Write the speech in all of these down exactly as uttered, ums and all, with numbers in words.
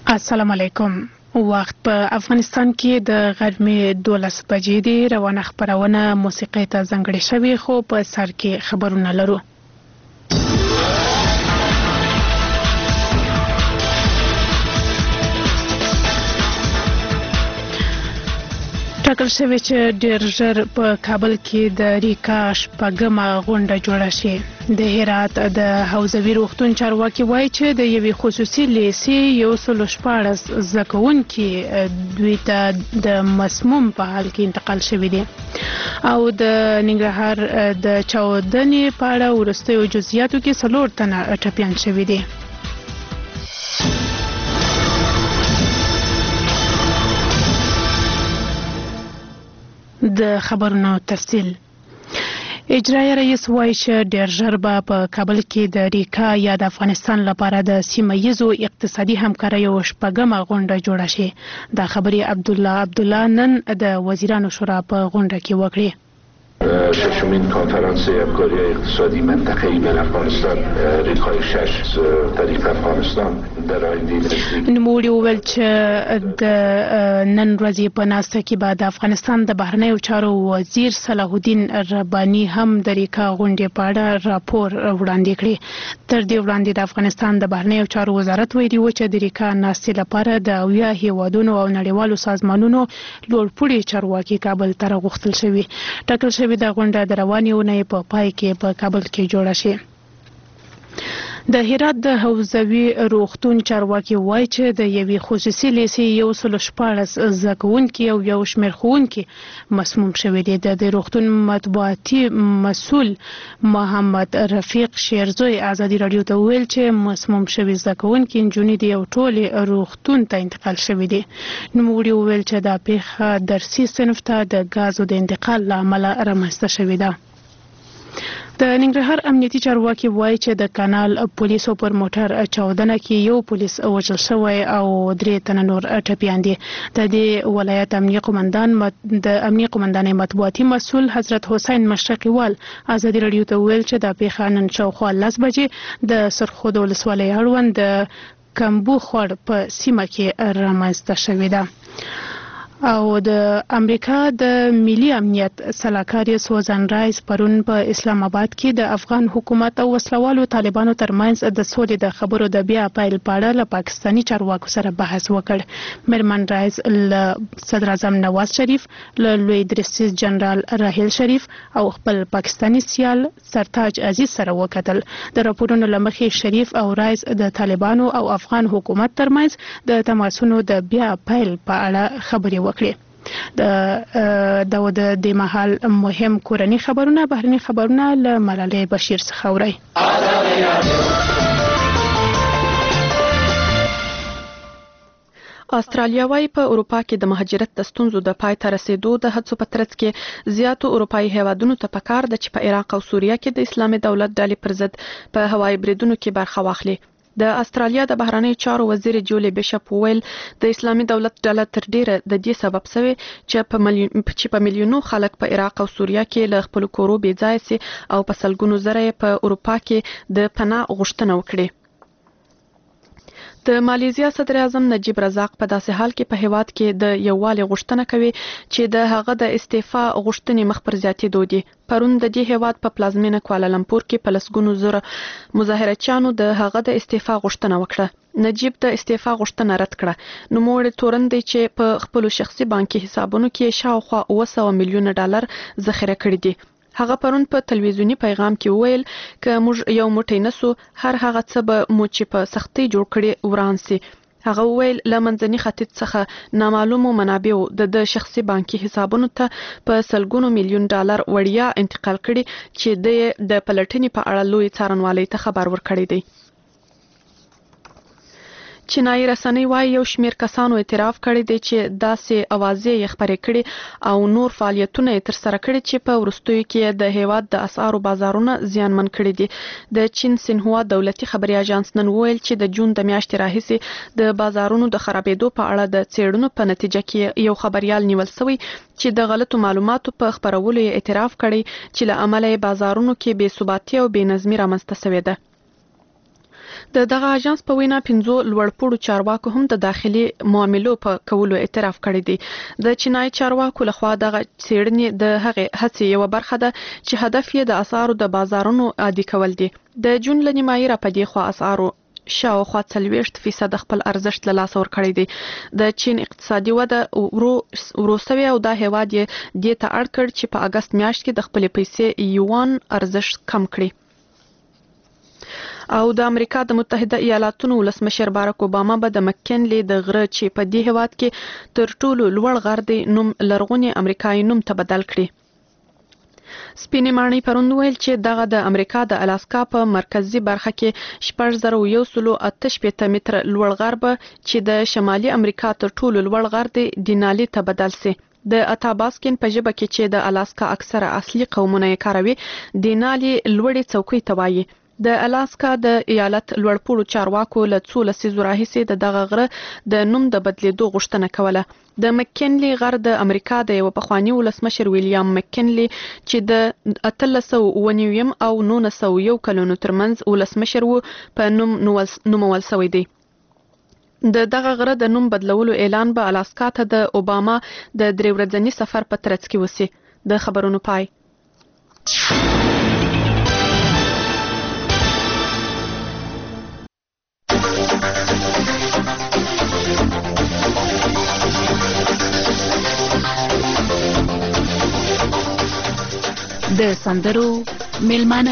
السلام علیکم. وخت په افغانستان کې د غرمې دولس بجې دی. روانه خبرونه موسیقي ته ځانګړې شوې، خو په سر کې خبرونه لرو. ټاکل شوی چې ډېر ژر په کابل کې د ریکا شپږمه غونډه جوړه شي. د هرات د حوزوي روغتون چارواکي وایي چې د یوې خصوصي لیسې یو سل شپاړس زده کوونکي دوی ته د مسموم په حال کې انتقال شوي دي. او د ننګرهار د چاودنې په اړه وروستیو جزئیاتو کې څلور تنه ټپیان شوي دي. د خبرونو تفصیل. اجرایي رئیس وایي چې ډېر ژر به په کابل کې د ریکا یا د افغانستان لپاره د سیمه ییزو اقتصادي همکاریو شپږمه غونډه جوړه شي. دا خبرې عبدالله عبدالله نن د وزیرانو شورا په غونډه کې وکړې. ششمین کنفرانس همکاری اقتصادی منطقه‌ای بین افغانستان ریکای شش طریق افغانستان در آینده نزدیک. نوموړي وویل چې د نن ورځې په ناسته کې به د افغانستان د بهرنیو چارو وزیر صلاح الدین رباني هم د ریکا غونډې په اړه راپور وړاندې کړي. تر دې وړاندې د افغانستان د بهرنیو چارو وزارت ویلي و چې د ریکا ناستې لپاره د اویا هیوادونو او نړیوالو سازمانونو لوړپوړي چارواکي کابل ته راغوښتل شوي. ټاکل شوی دا غونډه د روانې اونۍ په پای کې په کابل کې جوړه شي. د هرات د حوزوي روغتون چارواکي وایي چې د یوې خصوصي لیسې یو سل شپاړس زده کوونکي او یو شمېر ښوونکي مسموم شوي دي. د روغتون مطبوعاتي مسؤل محمد رفیق شیرزوی ازادي راډیو ته وویل چې مسموم شوي زده کوونکي نجونې د یو ټولې روغتون ته انتقال شوي دي. نوموړي وویل چې دا پیښه درسي صنف ته د ګازو د انتقال له امله رامنځته شوې ده. د ننګرهار امنیتي چارواکي وایي چې د کانال پولیسو پر موټر چاودنه کې یو پولیس وژل شوی او درې تنه نور ټپیان دي. د دې ولایت امنیه قومندان د امنیه قومندانۍ مطبوعاتي مسؤل حضرت حسین مشرقیوال ازادي راډیو ته وویل چې دا پیښه نن شاوخوا لس بجې د سرخود ولسوالۍ اړوند د کمبو خوړ په سیمه کې رامنځته شوې ده. او د امریکا د ملي امنیت سلاکار سوزان رایس پرون په اسلام آباد کې د افغان حکومت او وسلوالو طالبانو ترمنځ د سولې د خبرو د بیا پیل په اړه له پاکستاني چارواکو سره بحث وکړ. میرمن رایس له صدر اعظم نواز شریف، له لوی درستیز جنرال راحیل شریف او خپل پاکستاني سیال سرتاج عزیز سره وکتل. د راپورونو له مخې شریف او رایس د طالبانو او افغان حکومت ترمنځ د تماسونو د بیا پیل په اړه خبرې وکړي. د د د مهال مهم کورني خبرونه بهرني خبرونه له ملالۍ بشیر څخه اورئ. استرالیا وايي په اروپا کې د مهاجرت د ستونزو د پای ته رسیدو د هڅو په ترڅ کې زیاتو اروپایي هیوادونو ته پکار ده چې په عراق او سوریه کې د اسلامي دولت ډلې پر ضد په هوایي بریدونو کې برخه واخلي. د استرالیا د بهرنیو چارو وزیر جولي بیشپ ویل د اسلامي دولت ډله تر ډیره د دې سبب شوی چې په ملیون چې په میلیونو خلک په عراق او سوریه کې له خپل کورو بې ځای سي او په سلګونو زره په اروپا کې د پناه غوښتنه وکړي. د مالیزیا صدر اعظم نجیب رزاق په داسې حال کې په هیواد کې د یووالي غوښتنه کوي چې د هغه د استعفا غوښتنې مخ پر زیاتېدو دي. پرون د دې هیواد په پلازمینه کوالالمپور کې په لسګونو زره مظاهرچیانو د هغه د استعفا غوښتنه وکړه. نجیب د استعفا غوښتنه رد کړه. نوموړی تورن دی چې په خپل شخصي بانکي حسابونو کې شاوخوا اوه سوه میلیونه ډالر ذخیره کړي دي. هغه پرون په تلویزیونی پیغام کې وویل چې موږ یو موټی نسو، هر هغه څه به مو چې په سختۍ جوړ کړي وران سي. هغه وویل له منځني ختیځ څخه نامعلومو منابعو د شخصي بانکي حسابونو ته په سلګونو میلیون ډالر وړیا انتقال کړي چې د پلټنې په اړه لوی څارنوالۍ ته خبر ورکړی دی. چینایي رسنۍ وايي یو شمېر کسانو اعتراف کړی دی چې داسې اوازې یې خپرې کړي او نور فعالیتونه یې ترسره کړي چې په وروستیو کې د هیواد د اسعارو بازارونه زیانمن کړي دي. د چین سینهوا دولتي خبري اژانس نن ویل چې د جون د میاشتې راهیسې د بازارونو د خرابېدو په اړه د څېړنو په نتیجه کې یو خبريال نیول شوی چې د غلطو معلوماتو په خپرولو یې اعتراف کړی چې له امله بازارونو کې بې ثباتي او بې نظمي رامنځته شوې ده. د دغه اژانس په وینا پنځو لوړپوړو چارواکو هم د داخلي معاملو په کولو اعتراف کړی دی. د چینای چارواکو لخوا دغه څېړنې د هغې هڅې یوه برخه ده چې هدف یې د اسعارو د بازارونو عادي کول دي. د جون له نیمایي راپدې خوا اسعارو شاوخوا څلوېښت فیصد خپل ارزښت له لاسه ورکړی دی. د چین اقتصادي وده ورو ورو سوې او دا هیواد یې دې ته اړ کړ چې په اګست میاشت کې د خپلې پیسې یوان ارزښت کم کړي. او د امریکا د متحده ایالاتونو ولسمشر باراک اوباما به د مکنلی د غره چې په دې هیواد کې تر ټولو لوړ غر دی نوم لرغونی امریکایي نوم ته بدل کړي. سپینې ماڼۍ پرون ویل چې دغه د امریکا د الاسکا په مرکزی برخه کې شپږ زره یو سلو اته شپېته متره لوړ غر به چې د شمالي امریکا تر ټولو لوړ غر دی دینالي ته بدل سي. د اتاباسکن په ژبه کې چې د الاسکا اکثره اصلي قومونه یې کاروي دینالي لوړې څوکۍ ته وایي. د الاسکا د ایالت لوړپوړو چارواکو له څو لسیزو راهیسې د دغه غره د نوم د بدلیدو غوښتنه کوله. د مکنلی غر د امریکا د یو پخوانی ولسمشر ویلیام مکنلی چې د اتلس سوه اوه نوي او نولس سوه یو کلونو ترمنځ ولسمشر و په نوم نومول شوی دی. د دغه غره د نوم بدلولو اعلان به الاسکا ته د اوباما د درې ورځني سفر په ترڅ کې وسی. د خبرونو پای. د سندرو میلمانه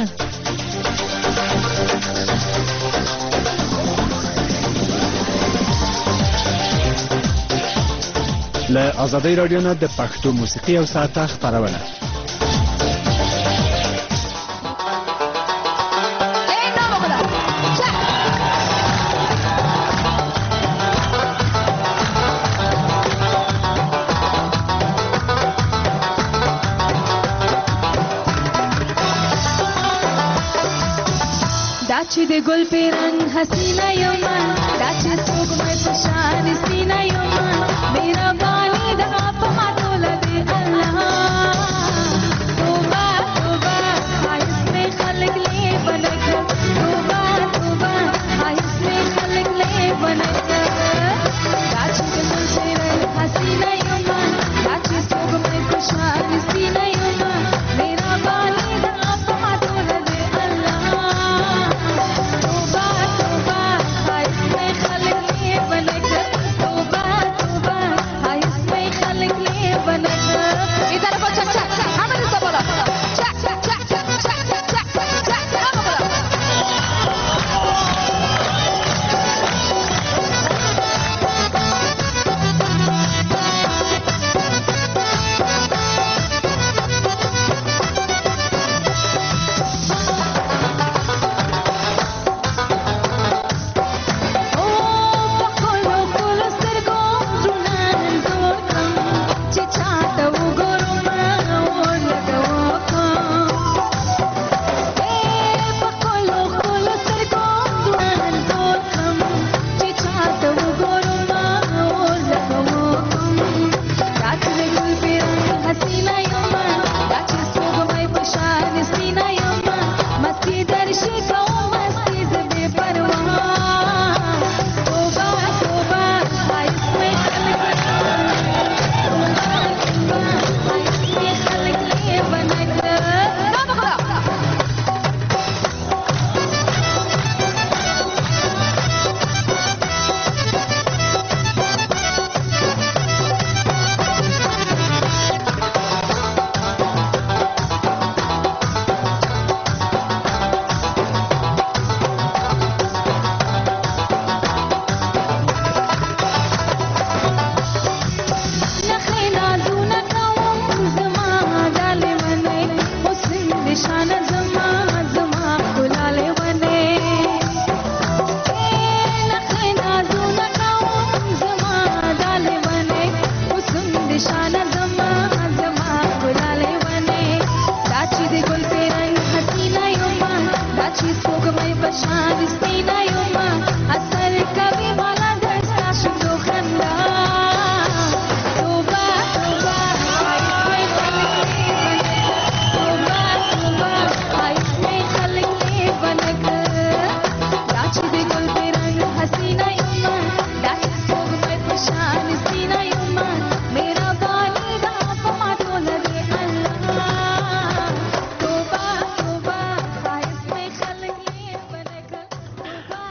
له آزادۍ رادیو نه د پښتو موسیقي او ساعته خبرونه. چې د ګل په رنگ حسینه یوما دا چې سپوږمۍ په شان سپینه یوما مهرباني د په ما ټوله دی الله توبه توبه خایس مې خلق لې بنک توبه توبه خایس مې خلق لې بنک دا چې د ګل په رنگ حسینه یوما دا چې سپوږمۍ په شان سپینه یوما مهرباني د په ما ټوله دی الله That's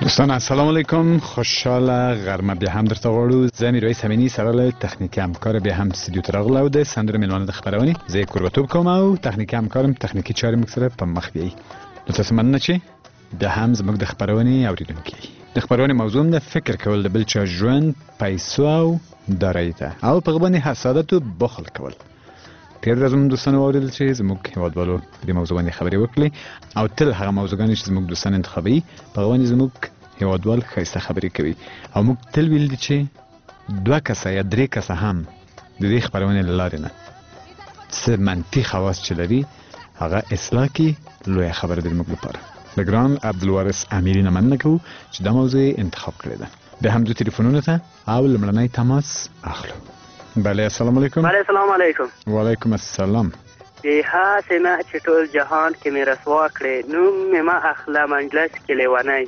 دوستان السلام علیکم، خوشحال غرمه بیا هم درته غواړو. زه میرویس امینی سره له تخنیکي همکار بیا هم استودیو ته راغلی او د سندرو میلمانه د خپرونې زه یې کوربه‌توب کوم او تخنیکي همکارم تخنیکي چارې موږ سره په مخ بیایي. نو تاسو مننه چې بیا هم زموږ د خپرونې اوریدونکي. د خپرونې موضوع هم د فکر کول د بل چا ژوند، پیسو او دارایي ته او په هغه باندې حسادت او بخل کول. تیر ورځ موږ دوستانو واورېدل چې زموږ هیوادوالو په دې موضوع باندې خبرې وکړې او تل هغه موضوعګانې چې زموږ دوستان انتخابوي په هغه باندې زموږ هیوادوال ښایسته خبرې کوي او موږ تل ویل دي چې دوه کسه یا درې کسه هم د دې خپرونې له لارې نه څه منفي خواص چې لري هغه اصلاح کړي، لویه خبره ده زموږ لپاره. د ګران عبدالوارث امیري نه مننه کوو چې دا موضوع انتخاب کړې ده. بیا هم ځو تلیفونونو ته او لومړنی تماس اخلو. بله السلام علیکم. بله السلام علیکم. وعلیکم السلام. بی حاسنه چې ټول جهان کې مې رسوا کړې نوم مې ما اخله منجلس کې لیونی.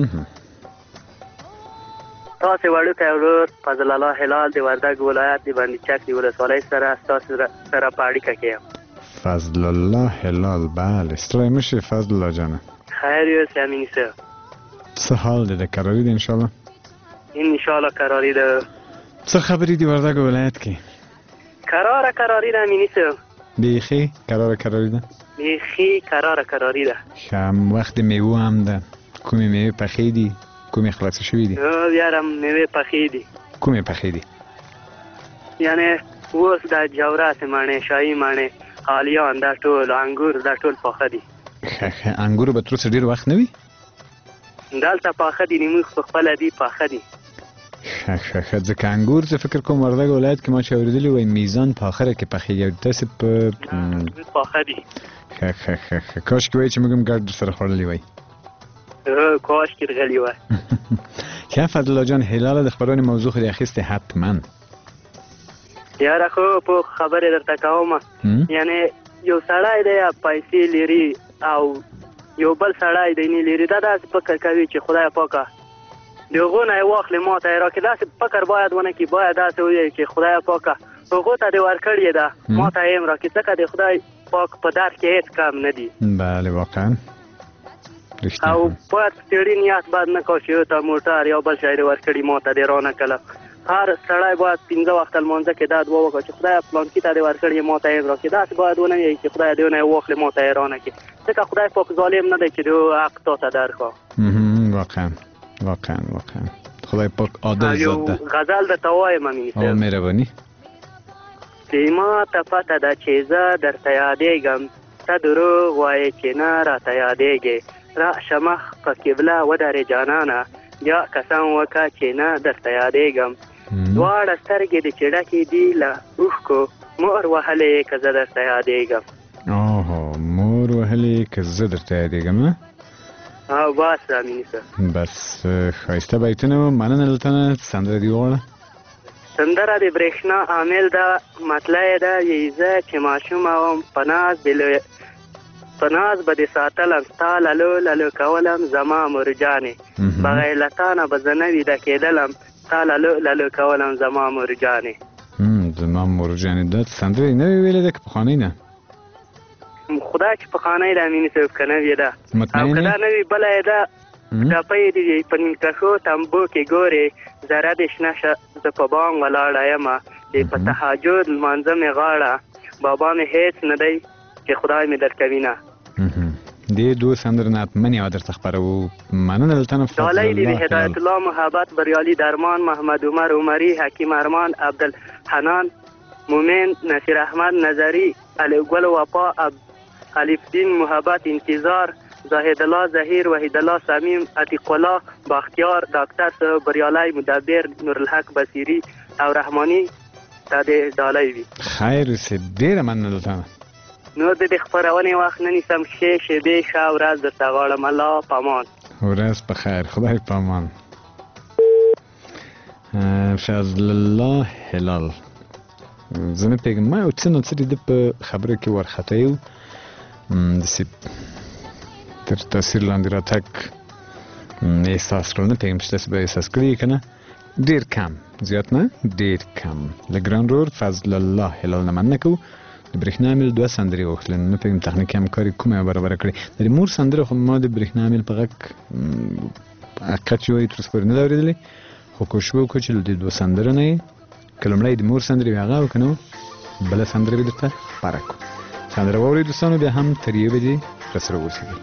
تاسې وړوکی ورور فضل الله هلال د وردګ ولایت د بندي چک د ولسوالۍ سره ستاسو سره په اړیکه کې یم. فضل الله هلال، بله ستړی مه شې فضل الله جانه. خیر یوسې امیني صاحب. څه حال دی؟ د کراري دی انشاءالله؟ انشاءالله کراري ده. څه خبرې دي وردګ ولایت کې؟ کراره کراري ده امیني صاحب. بیخي کراره کراري ده؟ بیخي کراره کراري ده. ښه وخت د میوو هم ده. کومې میوې پخې دي؟ کومې خلاصې شوي دي؟ یارم میوې پخې دي. کومې پخې دي؟ یعنې اوس دا جورات مڼې، شاهي مڼې، حالیان، دا ټول انګور دا ټول پاخه دي. ښه ښه انګورو به تر اوسه ډېر وخت نه وي؟ دلته پاخه دي، زموږ په خپله دي پاخه دي. ښه ښه ښه ځکه انګور زه فکر کوم وردګ ولایت کې ما چې اورېدلي وایي میزان په اخره کې پخېږي، تاسې په پاخه دي. ښه ښه ښه ښه کاشکې وایي چې موږ هم ګډ درسره خوړلي وای. کاشکې رغلي وای. ښه فضل الله جان، هلاله د خپرونې موضوع خو دې اخیستې حتما. یاره خو په خبرې درته کومه، یعنې یو سړی دی پیسې لري او یو بل سړی دی نه لري، دا داسې فکر کوي چې خدای پاکه د هغو نه یې واخلې ما ته یې راکړې. داسې فکر باید ونه کړي، باید داسې ووایي چې خدای پاکه هغو ته دې ورکړې ده ما ته یې هم راکړي، ځکه د خدای پاک په در کې هېڅ کم نه دي. بله واقعا او باید ستړي نیت باید نه کوو چې یو ته موټر یا بل شی دې ورکړي ما ته دې رانه کړله. هر سړی باید پنځه وخته لمانځه کې دا دعا وکړه چې خدای پلانکي ته دې ورکړي ما ته یې راکړي. داسې باید ونه وایي چې خدای دې ونه یې واخلې ما ته یې رانه کړي، ځکه خدای پاک ظالم نه دی چې د حق تا ته درکړه. واقعا واقعا واقعا خدای پاک عادل ذات ده. غزل درته وایم امیني صاحب. او مهرباني. چې ما ته پته ده چې زه درته یادېږم، ته دروغ وایې چې نه راته یادېږې. راشه مخ په قبله ودرې جانانه، بیا قسم وکړه چې نه درته یادېږم. دواړه سترګې د چې ډکې دي له اوښکو، مور وهلې که زه درته یادېږم. اوهو مور وهلې که زه درته یادېږم. او بس امیني صاحب. بس ښایسته بیتونه و. مننه له تنه. سندره دې وغواړه. سندره د برېښنا عامل ده، مطلع یې ده یی زه چې ماشومه وم په ناز د په ناز به دې ساتلم، ستا للو للو کولم زما مرجانې، بغیر له تا نه به زه نه ویده کېدلم، ستا للو للو کولم زما مرجانې. زما مرجانې دا سندره یې نوې ویلې ده که پخوانۍ نه؟ خدای چې پخوانۍ ده امیني صاحب، که نوې ده او که دا نوې بله یې ده ټپۍ دې په نیمکښو تمبو کې ګورې، ذره دې شنه شه زه په بام ولاړه یمه، دې په تهجد لمانځه مې غاړه، بابا مې هېڅ نه دی چې خدای مې درکوي نه. دې دوه سندره نه حتما یوه درته خپروو. مننه له تنه. ډالۍ دې د هدایت الله محبت بریالي درمان محمد عمر عمري حکیم ارمان عبدالحنان مومن نصیر احمد نظری علی ګل وفا الف دین محبت انتظار زاهد الله ظهیر وحید الله صمیم عتیق الله باختیار ډاکټر صاحب بریالي مدبر نورالحق بصیری او رحماني ته دې ډالۍ وي. خیر اوسې، ډېره مننه له تنه. نور د دې خپرونې وخت نه نیسم، ښې شېبې ښه ورځ درته غواړم. الله پامان. ورځ په خیر، خدای پامان. فضل الله هلال، زه نه پوهېږم ما یو څه نه څه د ده په خبره کې وارخطا یو، داسې تر تاثیر لاندې راتګ احساس کړل. نه پوهېږم چې تاسې به احساس کړي که نه. ډېر کم، زیات نه، ډېر کم. له ګران ورور فضل الله هلال نه مننه کوو. د برېښنا میل دوه سندرې غوښتلې، نه پوهېږم تخنیکي همکاري کومه برابره کړې. د مور سندره خو ما د برېښنا میل په غږ حقیقت چې وایي تر اوسه پورې نه ده اورېدلې، خو کوشش به وکړو چې له دې دوه سندرو نه یې که لومړی د مور سندرې وي هغه او که نه بله سندره به درته خپاره کړو. سندره واورئ دوستانو، بیا هم تر یوې بجې راسره اوسېږئ.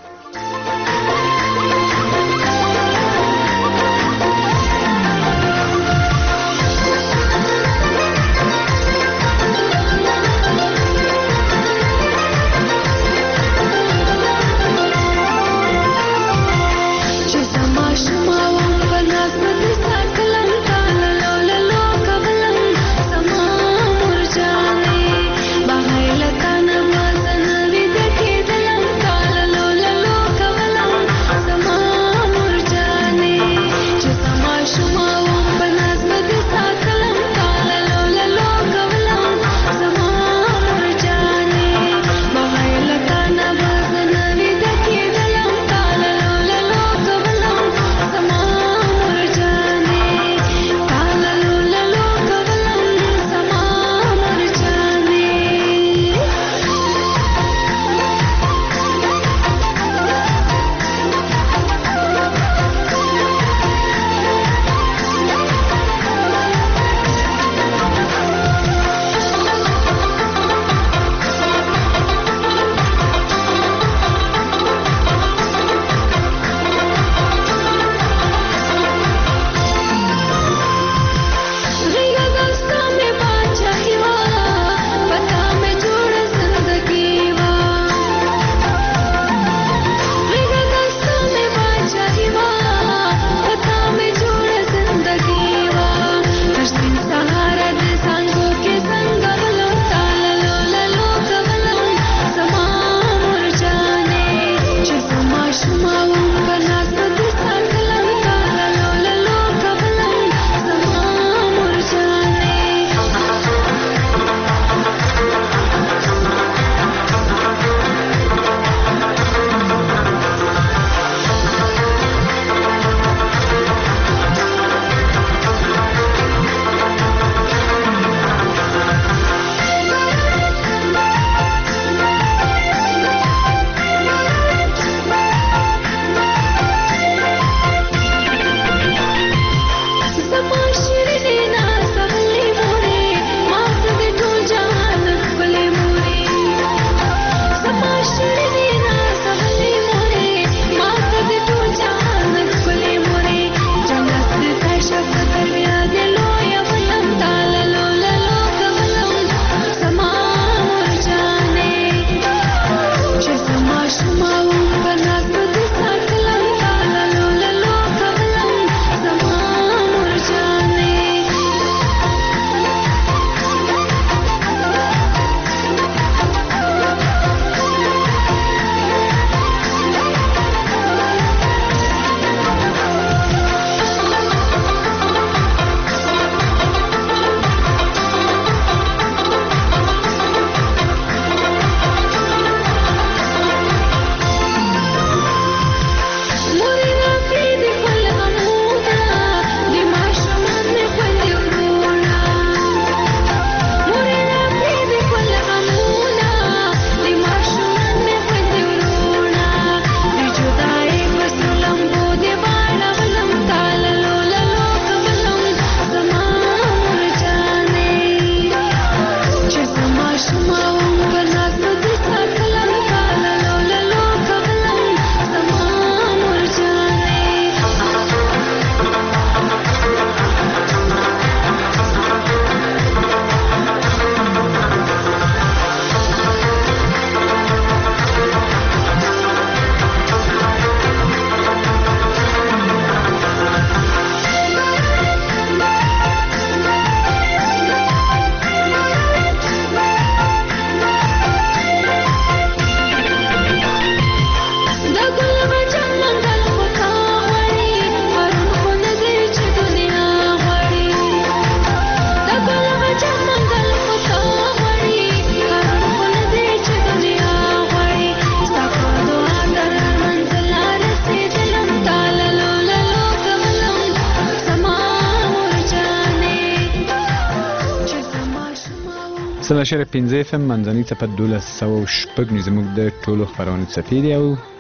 سل پنځه اف ام منځنۍ څپه دولس سوه شپږ زموږ د ټولو خپرونو څپې دي او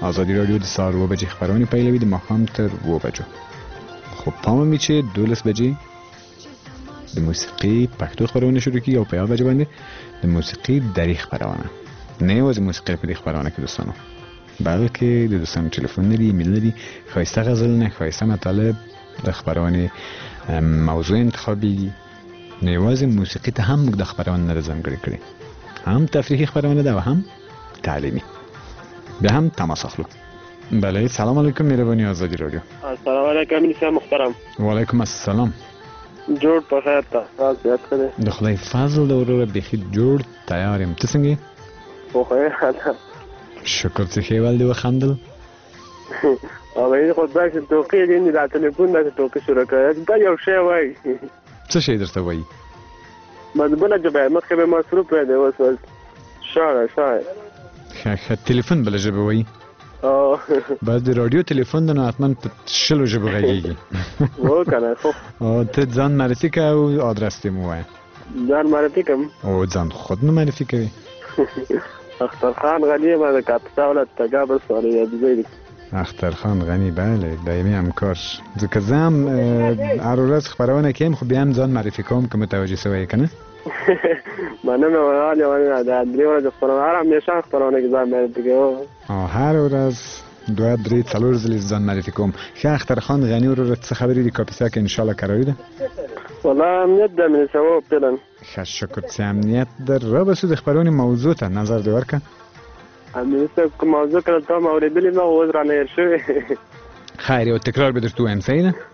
ازادي رادیو د سهار اوه بجې خبرونه پیلوي د ماښام تر اوه بجو. خو پام می چې دولس بجې د موسیقي پښتو خبرونه شروع کیږي او په یاد بجې باندې د موسیقي دری خبرونه. نه یوازې موسیقي په دې خبرونه کې دوستانو، بلکې د دوستانو ټلیفون لري، ایمیل لري، ښایسته غزلونه، ښایسته مطالب، د خبرونه موضوع انتخابي. نه یوازې موسیقي ته هم موږ د خبرونه نه ځانګړې کړې، هم تفریحي خبرونه ده او هم تعلیمي. بیا هم تماس اخلو. بله، سلام علیکم، مهربانی آزادی رادیو. السلام علیکم انسان محترم. وعلیکم السلام. جوړ په خیر ته زیات کړی. د خدای فضل د وروره بخي جوړ تیار یم. ته څنګه؟ خو خیر ده. شکر چې خیوال دی وخندل. او به خو دا چې توقې دې د ټلیفون د توقې شروع کړه دا یو شی وای. څه شی درته وایي؟ مدبونه جبه مخکې به مصروف دی اوس شاعر شاعر. ښه ښه ټلیفون بله ژبه وایي. او بس د رادیو ټلیفون د نو حتما په شلو ژبو غږیږي. و کنه خو او ته ځان معرفي کوه او آدرس دې مو وایه. ځان معرفي کوم او ځان خود نه معرفي کوي. اختر خان غنی ما د کاپیسا ولایت تګابر سوالي دی. اختر خان غنی بله دایمي همکار. ځکه زه هم هر ورځ خبرونه کوم خو بیا هم ځان معرفي کوم که متوجه سوی که نه. مننه وړاندې ونه دا درې ورځې خپرونه هر همیشه خپرونه کې ځان معرفي کوم. او هر ورځ دوه درې څلور ځلې ځان معرفي کوم. ښه اختر خان غني وروره څه خبرې دي کاپیسا کې انشاءالله کراري ده؟ والله امنیت ده مې ثواب فعلا. ښه شکر چې امنیت در را بسو د خبرونې موضوع ته نظر دې ورکړه. امنیت کوم موضوع کړه ته ما اورېدلې ما اوس رانه هېر شوی. خیر یو تکرار به درته ووایم صحیح ده؟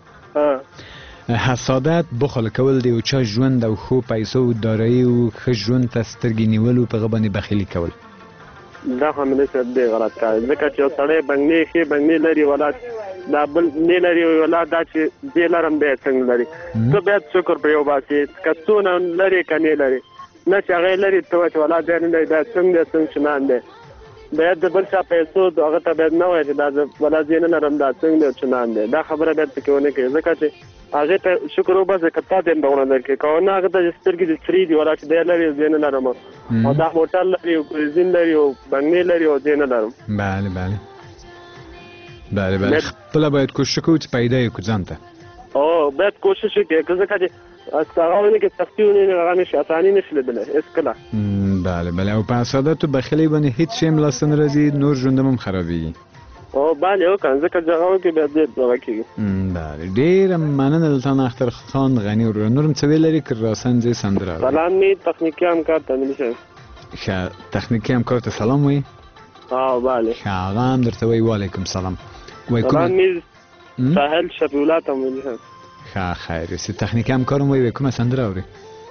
حسادت بخل کول دی او چا ژوند او خو پیسو او دارایی او ښه ژوند ته سترګې نیول او په هغه باندې بخیلي کول. دا خو مې صاحب دی غلط کار ځکه چې یو سړی بنګلې ښې بنګلې لري ولاد دا بل نه لري ولاد دا چې دې لرم دی څنګه لري. ته باید شکر پرې وباسې که څونه لري که نه لري. نه چې هغه لري ته وایې چې ولاد دی نه لري دا څنګه دی څنګه چنان دی. باید د بل چا پیسو هغه ته باید نه وایي چې دا زه ولاد یې نه لرم دا څنګه دی چنان دی. دا خبره باید پکې ونه کړې ځکه چې هغه ته شکر وباسه که تا دې ډونه درکې که نه هغه ته سترګې دې سرې دي ولا چې دی لري زه نه لرم او دا موټر لري او کوزین لري او بنګلې لري او زه نه لرم. بله بله بله بله خپله باید کوشش کوو چې پیدا یې کړو ځان ته. او باید کوشش وکړې ځکه چې هغه ونه کې سختي ونه هغه نشي اساني نشي لیدلی هېڅکله. بله بله او په حسادت و بخیلۍ باندې هېڅ شی هم لاسته نه راځي نور ژوند هم خرابېږي. او بله وکړه ځکه چې هغه وکړي بیا ډېر دغه کېږي. بله ډېره مننه دلته نه اختر خان غني وروره. نور هم څه ویل لري که راسن ځای سندره سلام مې تخنیکي همکار ته ملي صاحب. ښه تخنیکي همکار ته سلام وایي. او بله ښه هغه هم درته وایي وعلیکم سلام. سلام مې ساحل شفیع ته ملي صاحب. ښه خیر یوسې تخنیکي همکار هم وایي کومه سندره اوري؟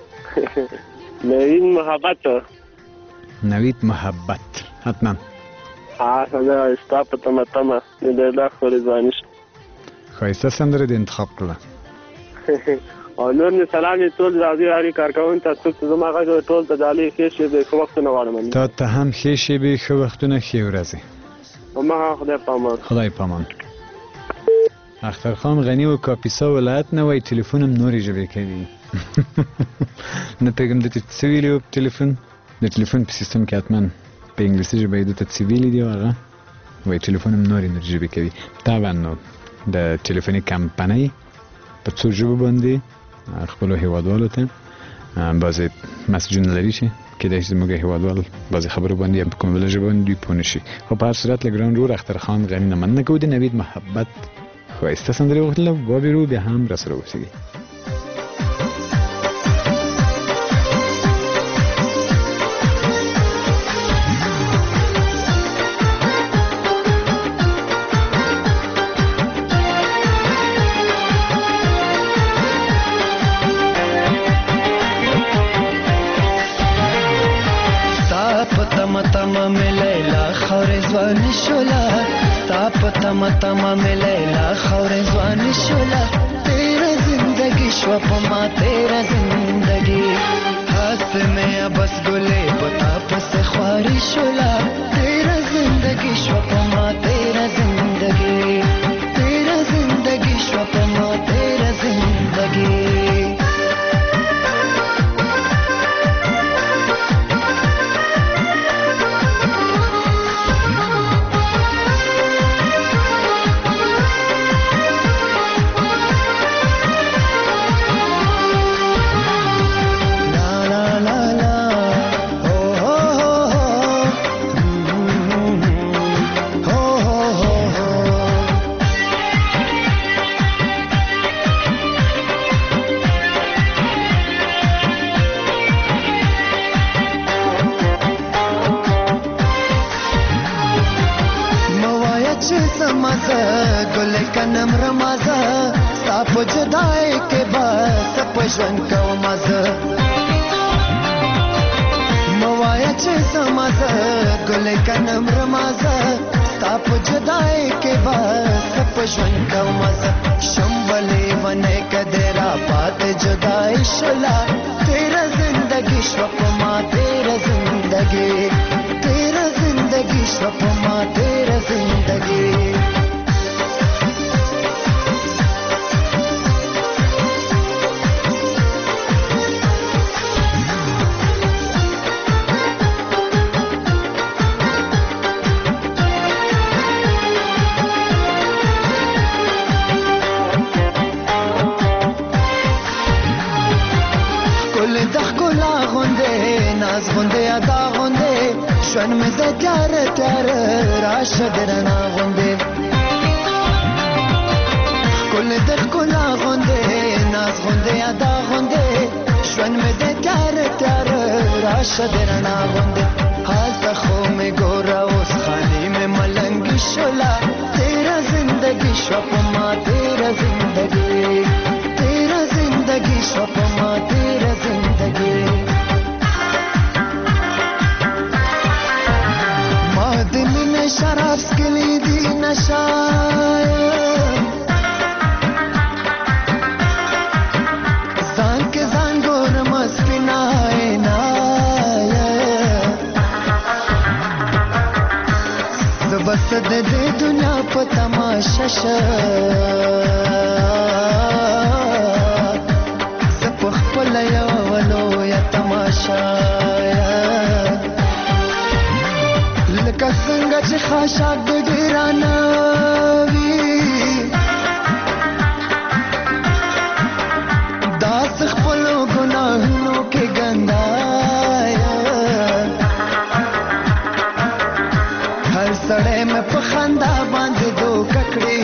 نوید محبت. نوید محبت حتما. ها دا ستا په تمه تمه د الله خورې ځواني شته. ښایسته سندره دې انتخاب کړله. او نور مې سلام یې ټول راځي هرې کارکوونکي ته څوک چې زما غږ ټول ته ډالۍ ښې شېبې ښه وختونه غواړم. تا ته هم ښې شېبې ښه وختونه ښې ورځې. هماغه خدای پامان. خدای پامان. اختر خان غني و کاپیسا ولایت نه وایي ټلیفون هم نورې ژبې کوي. نه پوهېږم دته څه ویلي وو په ټلیفون د ټلیفون په سیستم کې حتما په انګلیسي ژبه یې دته څه ویلي دي او هغه وایي ټلیفون هم نورې نورې ژبې کوي. طبعا نو د ټلیفوني کمپنۍ په څو ژبو باندې خپلو هېوادوالو ته بعضې مسجونه لري چې کېدای شي زموږ هېوادوال بعضې خبرو باندې یا په کومه بله ژبه باندې دوی پوه نه شي. خو په هر صورت له ګران ورور اختر خان غني نه مننه کوو. د نوید محبت ښایسته سندرې وغوښتله وابېرو بیا هم راسره اوسېږي. تما تما ملیلا خور زوان شولا تیرا زندگی شو پما تیرا زندگی ہاتھ میں بس گلے پتا پس خواری شولا تیرا زندگی شو پما تیرا زندگی تیرا زندگی شو پما تیرا زندگی ګل کنم رمازه ستا په جدای کې بس په ژوند کوم مزه موایا چې سمازه ګل کنم رمازه ستا په جدای کې بس په ژوند کوم مزه شمبلې ونه کدرا پات جدای شلا تیرا زندگی شو په ما تیرا زندگی تیرا زندگی شو په ما تیرا زندگی ناز غنده ادا غنده شون می ده تیار تیار راشه درنا غنده کل دخ کلا غنده ناز غنده ادا غنده شون می ده تیار تیار راشه درنا غنده حال تخو می گورا اس خانی میں ملنگی شلا تیرا زندگی شپ ما تیرا زندگی تیرا زندگی شپ ما تیرا زندگی شرف کلیدی نشایم زان که زنگورم از پینای نایم زبست ده دنیا پا تماشا شد زپخ پلا یا ولو یا تماشا لکه څنګه چې خاشاک د ګرانه وي داس خپلو ګناهونو کې ګنایا هر سړی مې په خندا باندې دوکه کړې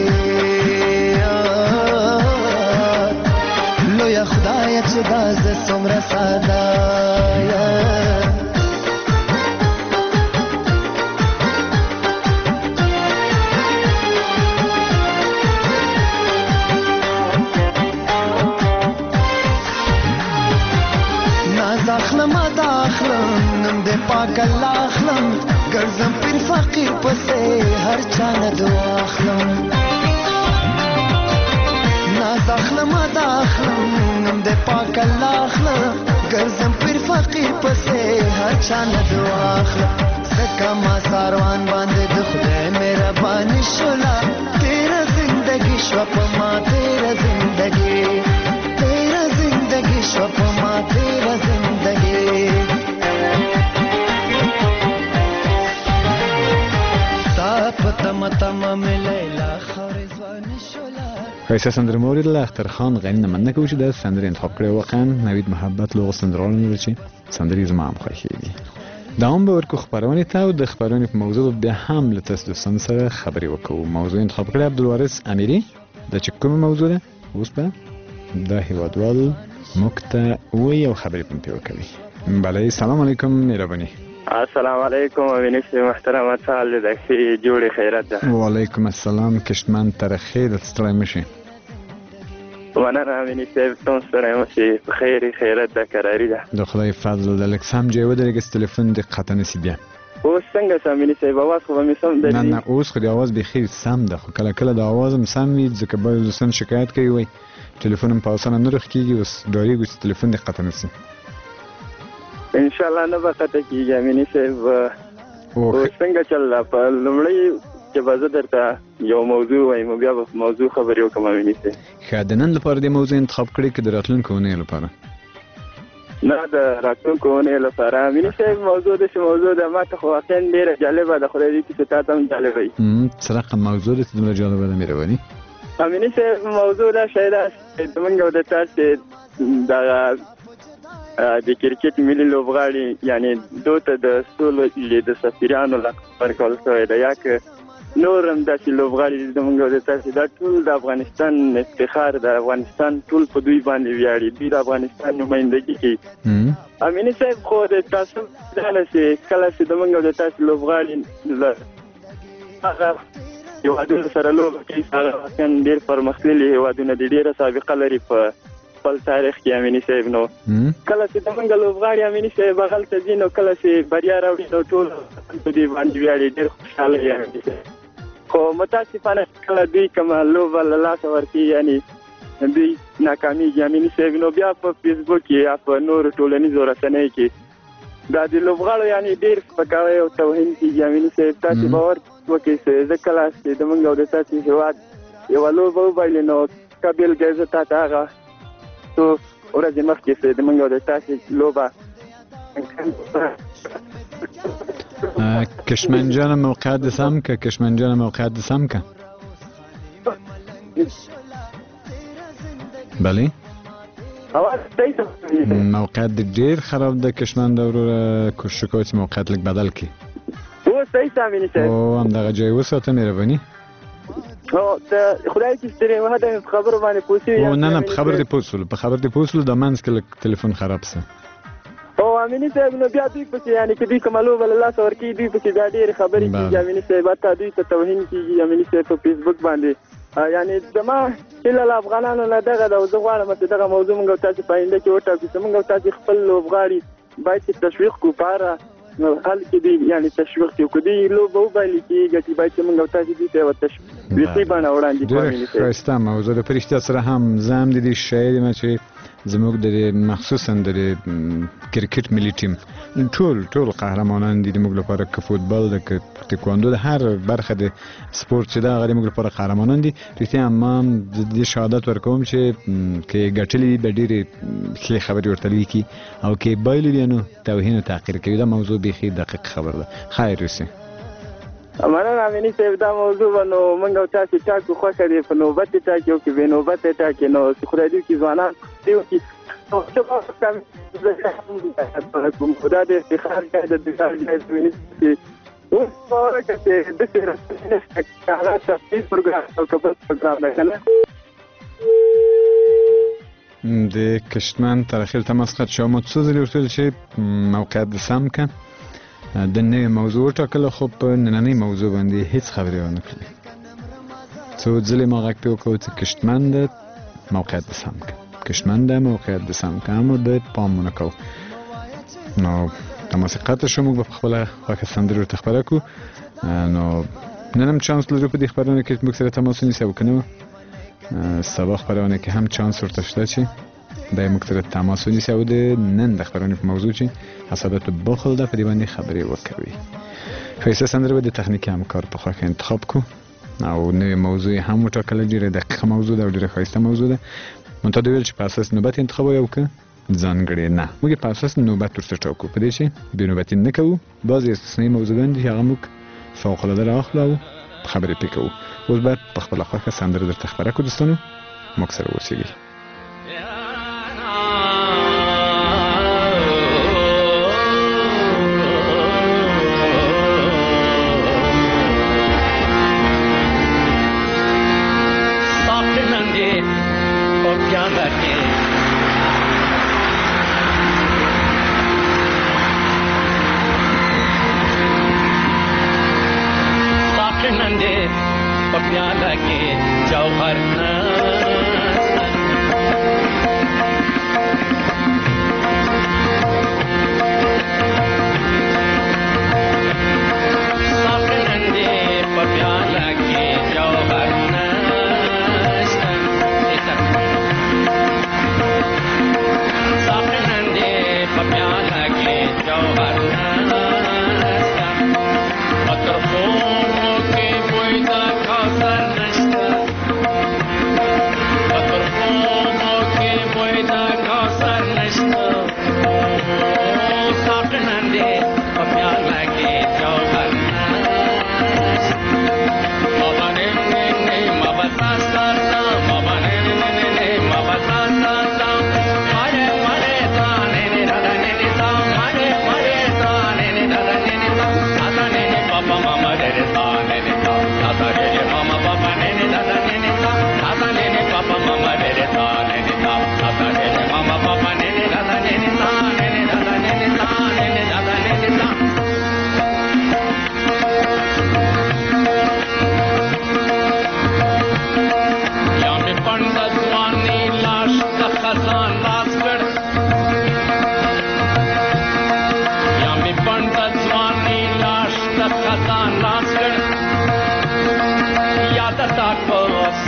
لویه خدایه چې دا زه څومره ساده پاک الله اخلم ګرځم پیر فقیر پسې هر چا نه دعا اخلم ناز اخلم ادا اخلم نم دې پاک الله اخلم ګرځم پیر فقیر پسې هر چا نه دعا اخلم زکه ما ساروان باندې د خدای مهرباني شولا تیرا زندگی شو په ما تیرا زندگی تیرا زندگی شو په ما تیرا زندگی ښایسته سندره مو اورېدله. اختر خان غني نه مننه کوو چې دا سندره انتخاب کړې. واقعا نوید محبت له هغو سندرغاړو نه ده چې سندرې زما هم خوښېږي. دوام به ورکو خپرونې ته او د خپرونې په موضوع به بیا هم له تاسو دوستانو سره خبرې وکړو. موضوع انتخاب کړې عبدالوارث امیري. دا چې کومه موضوع ده اوس به دا هیوادوال موږ ته ووایي او خبرې به مو پرې وکوي. بله سلام علیکم مهرباني. السلام علیکم امینی صاحب محترم څه حال دی؟ جوړې خیرت ده. وعلیکم السلام کشتمن ترخې د ستړی مشي. مننه امینی صاحب تاسو سره یم چې په خیر خیرت ده قراري ده. د خدای فضل د لږ سم ځای ودرېږه چې تلیفون دې قطع نه شي بیا. اوس څنګه سم امینی صاحب اواز خو به مې سم دی؟ نه نه اوس خو د اواز بیخي سم ده خو کله کله د اواز هم سم وي ځکه بعضې دوستان شکایت کوي وایي تلیفون هم په اسانه نه روښ کېږي اوس ډارېږو چې تلیفون دې قطع نه شي. ان شاء الله نه به قطع کېږي امیني صاحب. اوس څنګه چل په لومړی چې به زه درته یو موضوع وایم بیا به موضوع خبرې وکړم امیني صاحب. ښه د نن لپاره دې موضوع انتخاب کړې که د راتلونکو اونیو لپاره؟ نه د راتلونکو اونیو لپاره امیني صاحب موضوع داسې موضوع ده ما ته خو واقعا ډېره جالبه ده خدای دې کیسې تا ته هم جالبه وي. څه رقم موضوع ده چې دومره جالبه ده مهرباني؟ امیني صاحب موضوع دا شی ده چې زمونږ او د تاسې دغه د کرکټ ملي لوبغاړي یعنی دوی ته د سولې د سفیرانو لقب ورکول شوی ده یا که نور هم داسې لوبغاړي زموږ د تاسې دا ټول د افغانستان افتخار د افغانستان ټول په دوی باندې ویاړي دوی د افغانستان نمایندګي کوي. امیني صاحب خو د تاسو دا نه چې کله چې زموږ د تاسې لوبغاړي هغه هیوادونو سره لوبه کوي هغه واقعا ډېر پرمختللي هیوادونه دي ډېره سابقه لري په خپل تاریخ کې امیني صاحب. نو کله چې زموږ لوبغاړي امیني صاحب هغلته ځي نو کله چې بریا راوړي نو ټول په دې باندې ویاړي ډېر خوشحاله وي امیني صاحب. خو متاسفانه کله دوی کومه لوبه له لاسه ورکوي یعنې دوی ناکامیږي امیني صاحب نو بیا په فیسبوک کې یا په نورو ټولنیزو رسنیو کې دا د لوبغاړو یعنې ډېر سپکاوی او توهین کېږي امیني صاحب. تاسې باور وکړئ چې زه کله چې زموږ او د تاسې هېواد یوه لوبه وبایلي نو ښه بېلګه زه تا ته هغه څو ورځې مخکې چې زموږ او د تاسې لوبه کشمنجان موقعیت د سم که کشمنجان موقعیت د سم که بله موقعیت د ډیر خراب د کشمن د وروره کوشش کوي چې موقعیت لږ بدل کړي. او صحیح سامي نشه او هم دغه ځای وساته مهرباني. او ته خدای کې ستړي مه ده خبرو باندې پوښتنه. او نه نه په خبر دی پوښتل په خبر دی پوښتل د منځ کې ټلیفون خراب سه. او امینی صاحب نو بیا دوی پسې یعنی کې دوی کوملو بل الله سره کې دوی پسې دا ډېر خبرې کیږي امینی صاحب ته دوی ته توهین کیږي امینی صاحب په فیسبوک باندې یعنی زما چې له افغانانو نه دغه د زه غواړم چې دغه موضوع موږ تاسو په انده کې وټاکو چې موږ تاسو خپل لوبغاړي باید تشویق کو پاره حل کې دی یعنی تشویق کې کو دی لوبو باندې کېږي چې باید موږ تاسو دې ته تشویقي باندې وړاندې کوو. خاصه موضوع د پرشتیا سره هم زم د دې شاعر ما چې زموږ د مخصوصا د کرکټ ملي ټیم ټول ټول قهرمانان دي موږ لپاره ک فوتبال د تکواندو د هر برخه د سپورت چې دا غوړي موږ لپاره قهرمانان دي. رښتیا هم د شهادت ورکوم چې کې ګټلې به ډېرې ښې خبرې ورته لیکي او کې بایلې نو توهین او تحقیر کوي. دا موضوع بیخي دقیق خبر ده. خیر اوسئ. مننه امینی صاحب دا موضوع نو موږ او تاسو ټاکو خوښه دي په نوبت ټاکو کې به نوبت ټاکو نو خدای دې کې ځوانان دیو کې نو څه په کم کوم خدای دې افتخار کوي د دې ځای چې اوس پاره کې د دې راځي هغه تفصیل پروګرام او کبر پروګرام نه کنه د کشتمن ترخیل تماس خط شما څه زلی ورتل چې موقعیت د سم که د نوې موضوع ټاکله خو په نننۍ موضوع باندې هیڅ خبرې ونه کړې. څو ځلې ما غږ پې وکړو چې کشتمن د موقعیت د سم که کشتمن د موقعیت د سم که اما د پام ونه کوو. نو تماس قطع شو موږ به په خپله خوښه سندرې ورته خپره کړو. نو نن هم چانس لرو په دې خپرونه کې موږ سره تماس ونیسو او که نه سبا خپرونه کې هم چانس ورته شته چې دا موږ سره تماس ونیسي او د نن د خبرونې په موضوع چې حسابات بخل ده په دې باندې خبرې وکوي. ښایسته سندره به د تخنیکي همکار په خوا کې انتخاب کړو او نوې موضوع هم وټاکله. ډېره دقیقه موضوع ده او ډېره ښایسته موضوع ده. منتها دوی ویل چې په اساس نوبت انتخابوي او که ځانګړې نه موږ په اساس نوبت ورته ټاکو په دې چې بې نوبتي نه کوو. بعضې استثنایي موضوعګان دي چې هغه موږ فوقالعاده رااخلو او خبرې پرې کوو. اوس باید په خپله خوښه سندره درته خپره کړو دوستانو موږ سره اوسېږئ.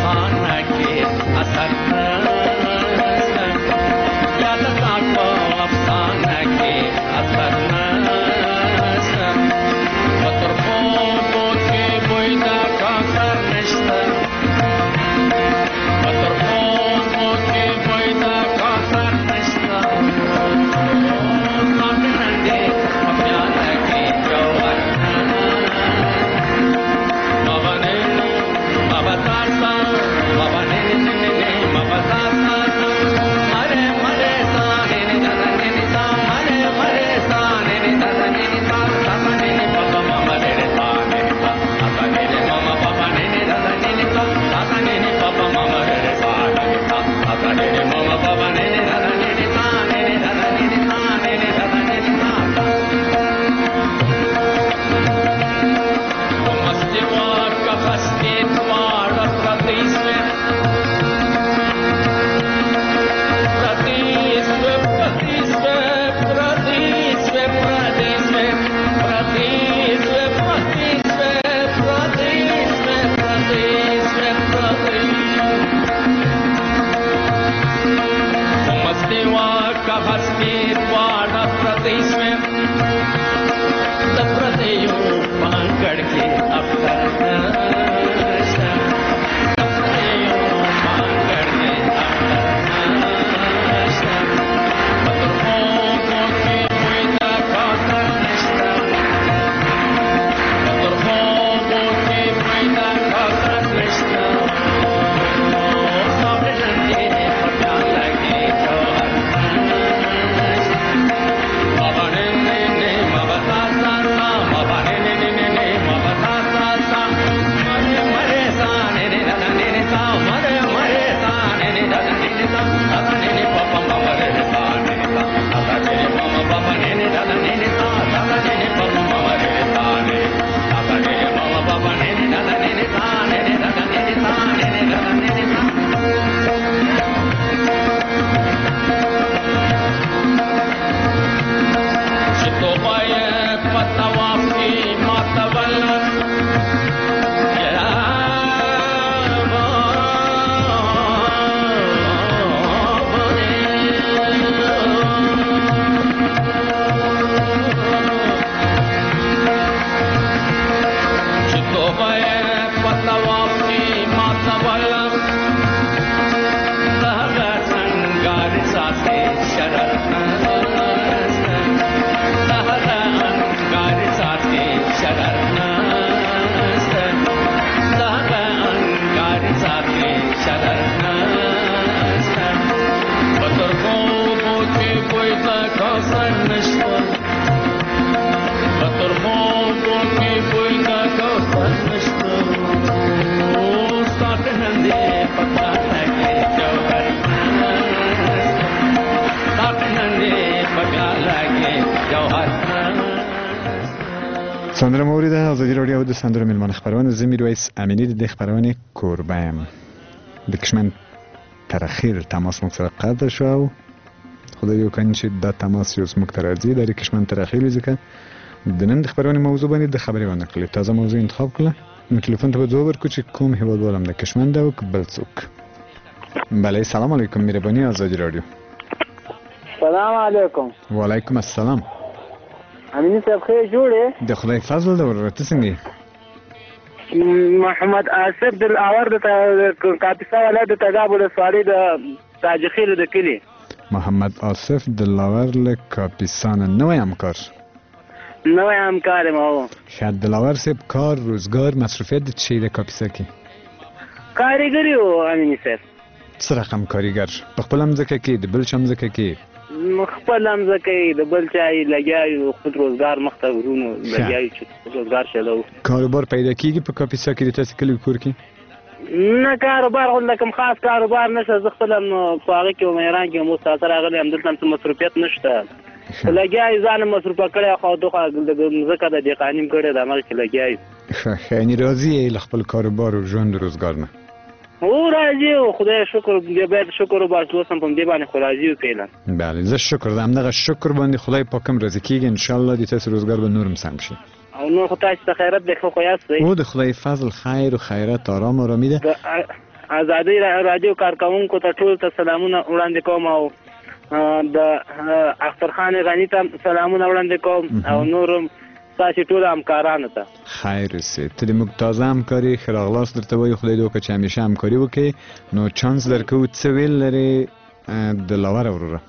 سندره مورد آزادی رادیو د سندره ملمان خبران زمیر ویس امینی د خبران کوربایم د کشمن ترخیر تماس مکتر قدر شو خدای یو کنی چې دا تماس یوز مکتر ارزی در کشمن ترخیر ځکه د نن خبران موضوع باندې د خبرې ونه کړل تازه موضوع انتخاب کړل نو ټلیفون ته به زوبر کو چې کوم هیواد ولم د کشمن دا بل څوک. بله سلام علیکم مهربانی آزادی رادیو. سلام علیکم. و علیکم السلام. امینی صاحب خیر جوړه؟ د خدای فضل د ورته څنګه؟ محمد آصف د الاور د کاپیسا ولادت تجاب د سواری د تاجخیل د کلی. محمد آصف د لاور له کاپیسا نه نوې همکار. نوې همکار ما. شاید د لاور سب کار روزگار مصرفیت د چی د کاپیسا کې؟ کاریګری او امینی صاحب. څه رقم کاریګر؟ په خپل مځکه کې د بل چم ځکه کې خپل مځکه د بل چای لګیاي خود روزگار مخته ورونو لګیاي چې روزگار شلو. کاروبار پیدا کیږي په کاپیسا کې د تاسو کلی کور کې؟ نه کاروبار غوډه کوم خاص کاروبار نشه زه خپل په هغه کې مېران کې مو ساتره راغلی هم دلته څه مصرفیت نشته. لګیاي ځان مصرف کړی خو دغه مځکه د دې قانون کړی د امر کې لګیاي. ښه یعنی راضی له خپل کاروبار او ژوند روزگار نه؟ او راځي او خدای شکر دې باید شکر وباسو سم په دې باندې خو راځي پیلان. بله زه شکر دم دغه شکر باندې خدای پاکم راضي کیږي ان شاء الله دې تاسو روزګار به نورم سم شي. او نو خدای ته خیرت دې خو یاست. او د خدای فضل خیر او خیرت آرام آرامی ده. ازادي رادیو کارکونکو ته ټول ته سلامونه وړاندې کوم او د اختر خان غنی ته سلامونه وړاندې کوم او نورم تاسو ټول همکارانو ته. خیر سي ته د موږ تازه همکاري خراغلاس درته وایو خدای دې وکړي چې همیشه همکاري وکړي. نو چانس درکو څه ویل لري د لاور وروره؟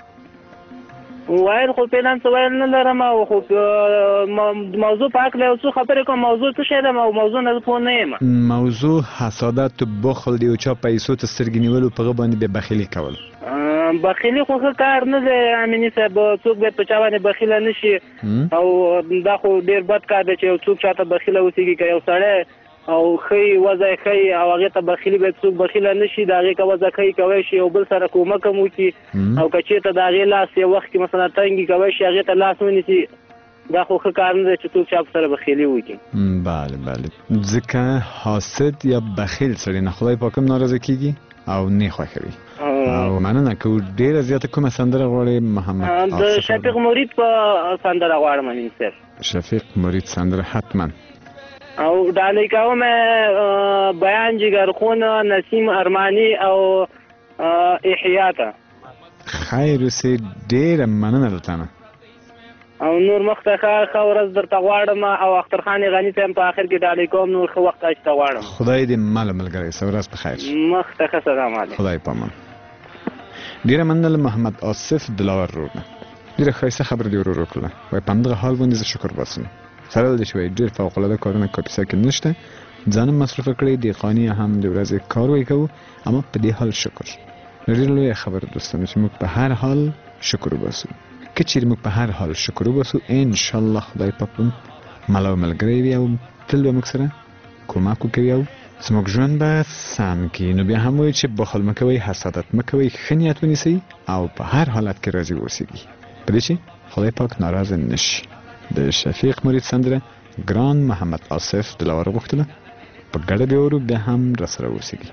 وایل خو پیلان څه ویل نه لرم او خو موضوع پاک له څه خبرې کوم. موضوع څه شی ده او موضوع نه پوه نه یم. موضوع حسادت بخل دی او چا پیسو ته سترګې نیول او په غو باندې به بخیلی کول. بخیلی خو ښه کار نه دی امیني صاحب. څوک به په چا باندې بخیله نشي او دا خو ډیر بد کار دی چې یو څوک چاته بخیله اوسېږي که یو سړی او ښه وضع ښه او هغې ته بخیلي باید څوک بخیله نه شي. د هغې که وضع ښه کوی شي یو بل سره کومک هم وکړي او که چېرته د هغې لاس یو وخت کې مثلا تنګي کوی شي هغې ته لاس ونیسي. دا خو ښه کار نه دی چې څوک چا په سره بخیلي وکړي. بله بله ځکه حاسد یا بخیل سړی نه خدای پاک هم ناراضه کېږي او نه خوښوي. او مننه که ډېره زیاته کومه سندره غواړې محمد؟ د شفیق مرید په سندره غواړم امین صاحب. شفیق مرید سندره حتما. او ډالۍ کوم بیان جګرخون نسیم ارمانی او احیا ته. خیر اوسې ډېره مننه له تانه او نور مخته ښه ورځ درته غواړم او اخترخان غني ته هم په آخر کې ډالۍ کوم. نور ښه وخت اچته غواړم. خدای دې ماله ملګری شه. ورځ په خیر. مخته ښه سلام علیکم. خدای پامان. ډېره مننه له محمد آصف دلاور ورور نه. ډېره ښایسته خبره دې ورور وکړله. وایي په همدغه حال باندې زه شکر باسم. سره دې شوی ډېر فوق العاده کارونه کاپیسا کې نشته. ځانم مصرفه کړی دهقاني هم د ورځې کار وایي کوو اما په دې حال شکر. ډېره لویه خبره دوستانو چې موږ په هر حال شکر وباسو. که چیرې موږ په هر حال شکر وباسو انشاءالله خدای پاک ملا او ملګری وي او تل به موږ سره کومک وکوي او زموږ ژوند به سم کړي. نو بیا هم وایي چې بخل مه کوئ، حسادت مه کوئ، ښه نیت ونیسئ او په هر حالت کې راضي واوسېږئ په دې چې خدای پاک ناراضه نشي. د شفیق مرید سندره ګران محمد آصف دلاور غوښتله په ګډه بیا ورو بیا هم راسره اوسېږي.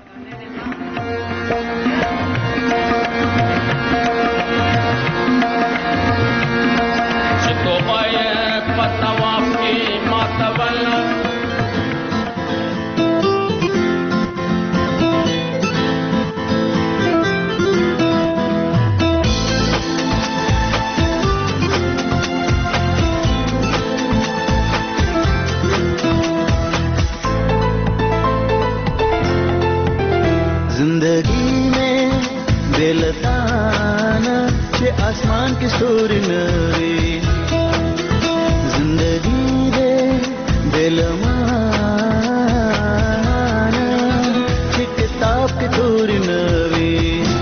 आसमान के सूर नरे जिंदगी दे दिल माना कि किताब के तूर नवे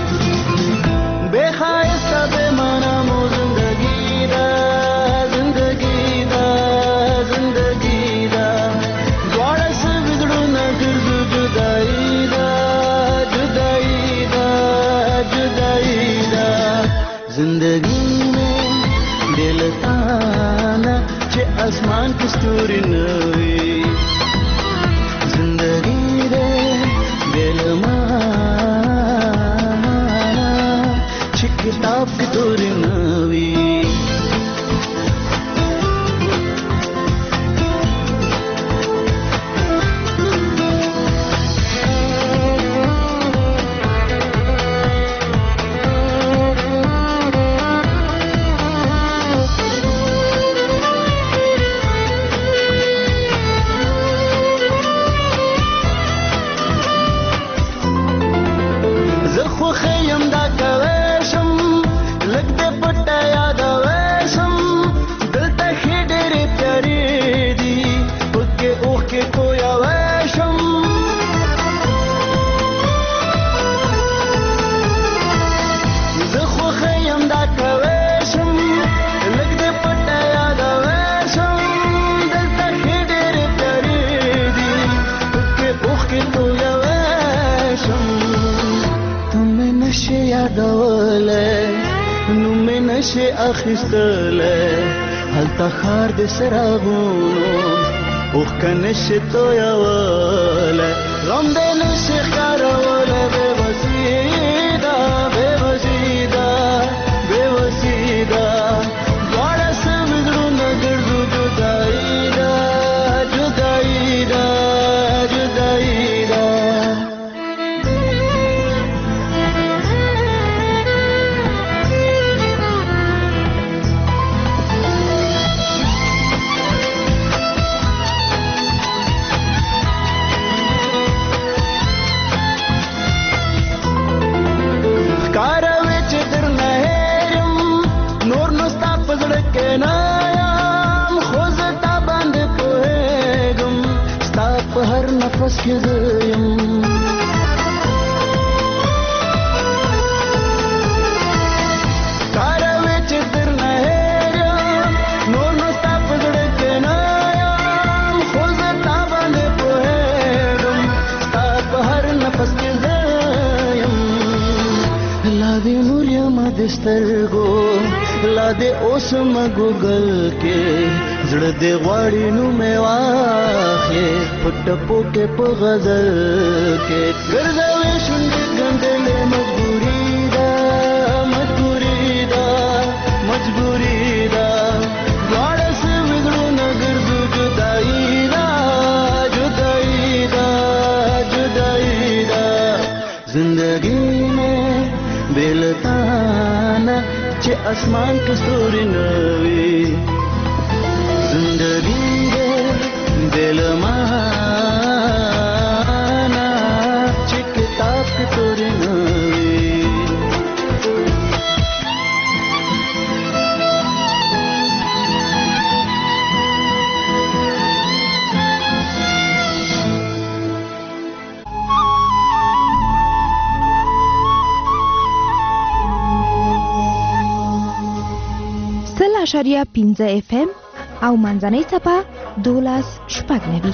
बेखायस्ता बेमाना मो जिंदगी दा जिंदगी दा जिंदगी दा द्वारा से बिगड़ू न गिरजू जुदाई दा जुदाई दा जुदाई दा जिंदगी में दिल ताना चे आसमान की स्टोरी नवी जिंदगी दे दिल माना चे किताब की स्टोरी नवी نشه اخیستله هلته خار د سراغونو اوخ کنشه تو یاواله غم د نشه خاروله به وسیدا به وسیدا به وسیدا دوړه سمګړو نګړو جدای دا جدای دا جدای دا کې یم کاروي چې درنه یم نور نو ستا په زړه کې نه یم خو زه تا باندې پوهېږم ستا په هر نفس کې زه یم لا دې نور یم د سترګو لا دې اوس ما ګوګل کې زړه دې غواړي نو مې واخلې په ټپو کې په غزل کې ګرځوي شونډې ګنډلې مجبوري ده مجبوري ده مجبوري ده دواړه سوي زړونه ګرځو جدایي ده جدایي ده جدایي ده زندګي مې بې له تا نه چې اسمان کې ستوري نه وي زندگی دے دل مانا چه کتاب کے توڑی نوی سل اشاریه پینزه اف ام او منځنۍ څپه دولس شپږ نوي.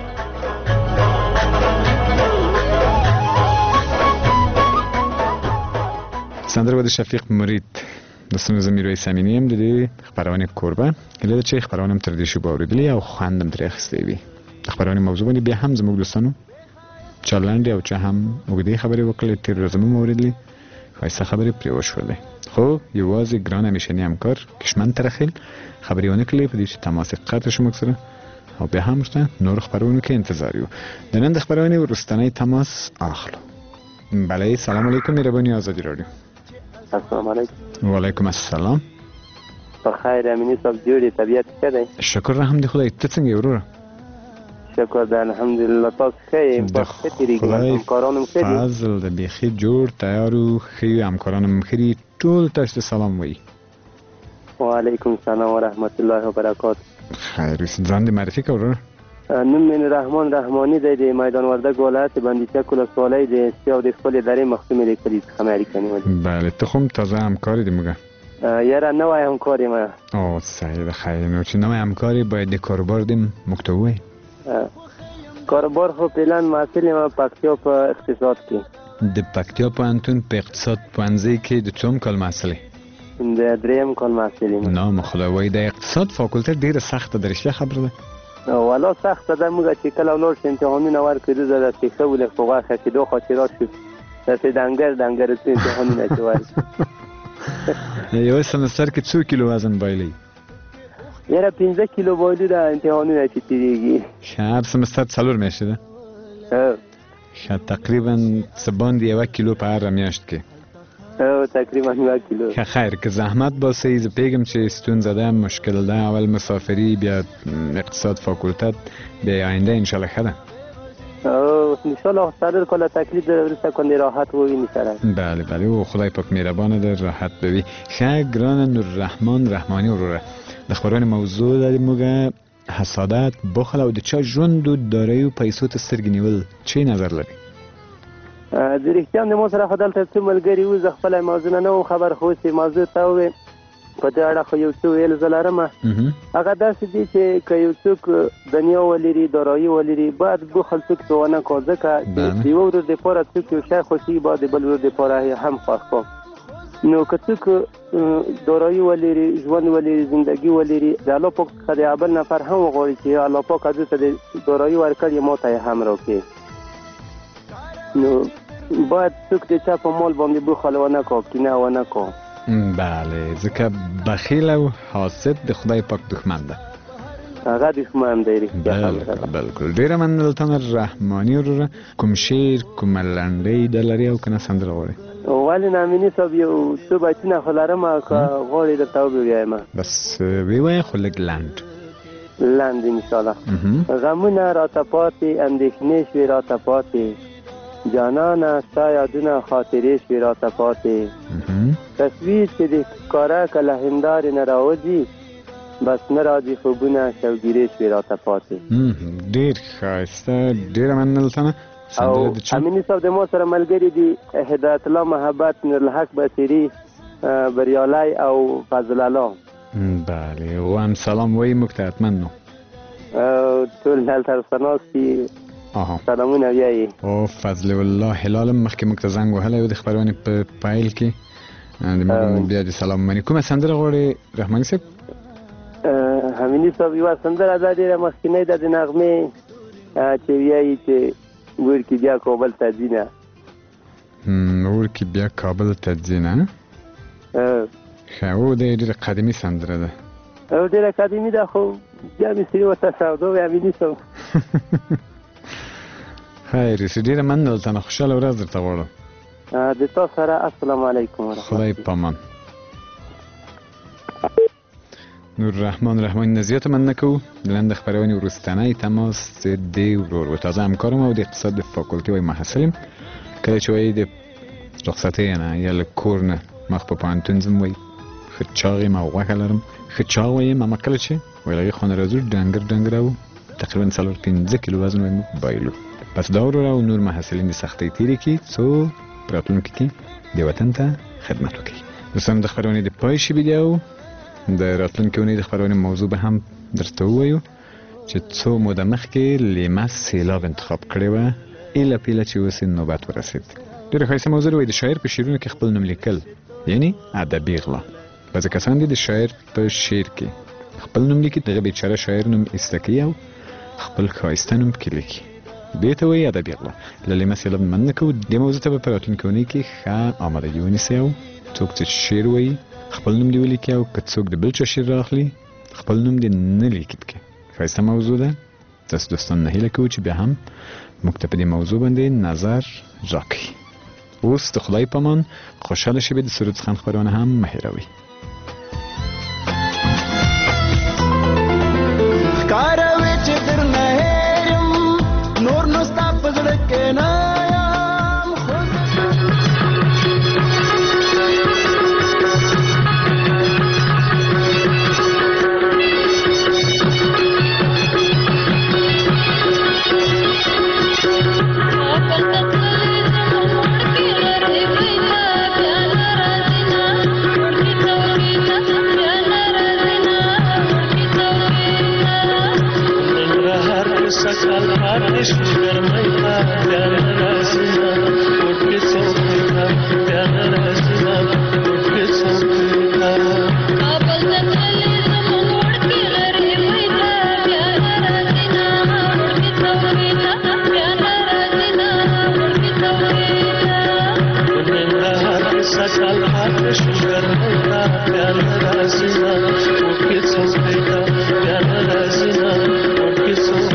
سندره به د شفیق مرید دوستانو زه میرویس امینی یم د دې خپرونې کوربه هیله ده چې خپرونه مو تر دې شوبه اورېدلې او خوند هم ترې اخیستی وي د خپرونې موضوع باندې بیا هم زموږ دوستانو چا لنډې او چا هم اوږدې خبرې وکړلې تېر ورځې مو اورېدلې ښایسته خبرې پرې وشولې خو یوازې ګران همیشني همکار کشمن ترخیل خبرې ونه کړلې په دې چې تماس قطع شو موږ سره او بیا هم ورته نور خبرونو کې انتظار یو د نن د خبرونې وروستنی تماس اخلو. بله سلام علیکم مهرباني آزادي رادیو. السلام علیکم. وعلیکم السلام. په خیر امینی صاحب جوړې طبیعت ښه دی؟ شکر رحم دی خدای ته څنګه یې وروره؟ شکر ده الحمدلله تاسو ښه یې بس ښه تېرېږي همکاران هم ښه دي فضل د بیخي جوړ تیار و ښه یو همکاران هم ښه دي ټول تاسو ته سلام وایي. وعلیکم السلام ورحمت الله وبرکاته. خیر ځان دې معرفي کړه وروره. نوم مې رحمان رحماني دی د میدان وردګ ولایت بندیچک ولسوالۍ د سیاو د خپلې درې مخصومې د کلي څخه مې اړیکه نیولې. بله ته خو هم تازه همکار یې د موږ یاره نوی همکار یم. او صحیح ده خیر نو چې نوی همکار یې باید د کاروبار دې موږ ته ووایي. کاروبار خو فعلا محصل یم پکتیا په اقتصاد کې. د پکتیا پوهنتون په اقتصاد پوهنځي کې د څوم کال محصل یې؟ د درېیم کال محصل یم. نام خدای وایي د اقتصاد فاکولټه ډېره سخته ده رښتیا خبره ده؟ والا سخته ده موږ چې کله ولاړ شو امتحانونه ورکړو زه داسې ښه ولږ په غوښه چې دو خوا چې راشو داسې ډنګر ډنګر څه امتحانونه چې ورکړو. یو سمستر کې څو کیلو وزن بایلئ؟ یاره پنځه کیلو بایلو ده امتحانونه چې تېرېږي. ښه هر سمستر څلور میاشتې ده؟ ښه تقریبا څه باندې یوه کیلو په هره میاشت کې؟ او تقریبا یوه کیلو. ښه خیر که زحمت باسئ زه پوهېږم چې ستونزه ده مشکل ده اول مسافري بیا اقتصاد فاکولتت بیا آینده انشاءالله ښه ده. او انشاءالله څلور کاله تکلیف داره وروسته کاندې راحت وویني سره. بله بله او خدای پاک مهربانه ده راحت بوي. ښه ګرانه نوررحمان رحماني وروره د خبرونې موضوع ده موږ حسادت بخل او د چا ژوند و دارایي و پیسو ته سترګې نیول چی نظر لري؟ د رښتیا هم د ما سره خو دلته څو ملګري وو زه خپله موضوع نه وم خبر خو اوس یې موضوع ته ووې په دې اړه خو یو څه ویل زه لرمه هغه داسې دي چې که یو څوک دنیا ولري دارایي ولري باید بخل څوک ته ونه کړو ځکه د یوه ورځ دپاره څوک یو شی خوښي باید د بل ورځ دپاره هم خوښ کړو نو که څوک دارایي ولري ژوند ولري زندګي ولري د الله پاک څخه د بل نفر هم وغواړي چې الله پاک ده ته د دارایي ورکړي ما ته یې هم راکړي نو باید څوک د چا په مال باندې بخل ونه کړو کینه ونه کړو. بله ځکه بخیل او حاسد د خدای پاک دښمن ده. هغه دښمن دی رښتیا بالکل. ډېره مننه تمه رحماني وروره. کوم شعر کومه لنډۍ ده لري او که نه سندره غواړې؟ ولې نه امیني صاحب یو څو بیتونه خو لرم که غواړې درته وبویایم. بس ووایه خو لږ لنډ لنډ انشاءالله. غمونه راته پاتې اندېښنې شوې راته پاتې جانانه ستا یادونه خاطرې شوې راته پاتې تصویر چې د ښکاره که له هندارې نه راوځي بس نه راځي خوبونه شوګیرې شوې راته پاتې. ډیر ښایسته ډیره مننه تنه او امینی صاحب د مو سره ملګری دي هدایت الله محبت نورالحق بصیری بریالای او فضل الله. بله و هم سلام وی مکتحتمن نو ټول دلته رسناستي سلامونه ویایي. او فضل الله هلال مخکې موږ ته زنګ وهلی و د خپرونې په پیل کې د موږ بیا د سلام مني. کومه سندره غواړې رحماني صاحب؟ امیني صاحب یوه سندره ده ډېره مخکینۍ ده د نغمې چې ویایي چې ورکي بیا کابل ته ځي نه ورکي بیا کابل ته ځي نه ښه او د ډېره قدیمي سندره ده او ډېره قدیمي ده خو بیا مې سري ورته سودا وي امیني صاحب. خیر ډېره مننه دلته خوشحاله ورځ درته غواړم. د تا سره السلام علیکم ورحمت خدای پامان. نور رحمان رحماني نه زیاته مننه کوو. د نن د خپرونې وروستنی تماس د ورور و تازه همکارم او د اقتصاد د فاکولتي وایي محصل یم. کله چې وایي د رخصتۍ نه یا له کور نه مخ په پوهنتون ځم وایي ښه چاغ یم او غوښه لرم ښه چاغ وایم اما کله چې وایي له هغې خوا نه راځو ډنګر ډنګر او تقریبا څلور پنځه کیلو وزن وایي موږ بایلو. پس دا ورور او نور محصلین د سختۍ تېرې کړي څو په راتلونکي کې د وطن ته خدمت وکړي. دوستان د خپرونې د پای شوي دي او د راتلونکي اونۍ د خپرونې موضوع به هم درته ووایو چې څو موده مخکې لیمه سیلاب انتخاب کړې وه ایله پیله چې اوس نوبت ورسېد. ډېره ښایسته موضوع وایي د شاعر په شعرونو کې خپل نوم لیکل یعنی ادبي غلا. بعضې کسان دي د شاعر په شعر کې خپل نوم لیکي دغه بیچاره شاعر نوم ایسته کوي او خپل ښایسته نوم پکې لیکي دې ته وایي ادبي غلا. له لیمه سیلاب مننه کوو. دې موضوع ته به په راتلونکي اونۍ کې ښه امادګي ونیسئ او څوک چې شعر وایي خپل نوم دې ولیکي او که څوک د بل چا شعر راخلي خپل نوم دې نه لیکي پکې. ښایسته موضوع ده. تاسو دوستان نه هیله کوو چې بیا هم موږ ته په دې موضوع باندې نظر راکړئ. اوس د خدای په امان خوشحاله شئ. د سرود خان خپرونه هم مه هېروئ. ښکاروي چې درنه هېرم نور نو ستا په زړه کې نه सकल आतिश गरमाई था प्यार राज़िना उठ के सोते था प्यार राज़िना उठ के सोते था काबल से चले ज़मीन उड़ के लरे हुई था प्यार राज़िना उड़ के सोते था प्यार राज़िना उड़ के सोते था मेरा हाथ सकल आतिश गरमाई था प्यार राज़िना उठ के सोते था प्यार राज़िना उड़ के सोते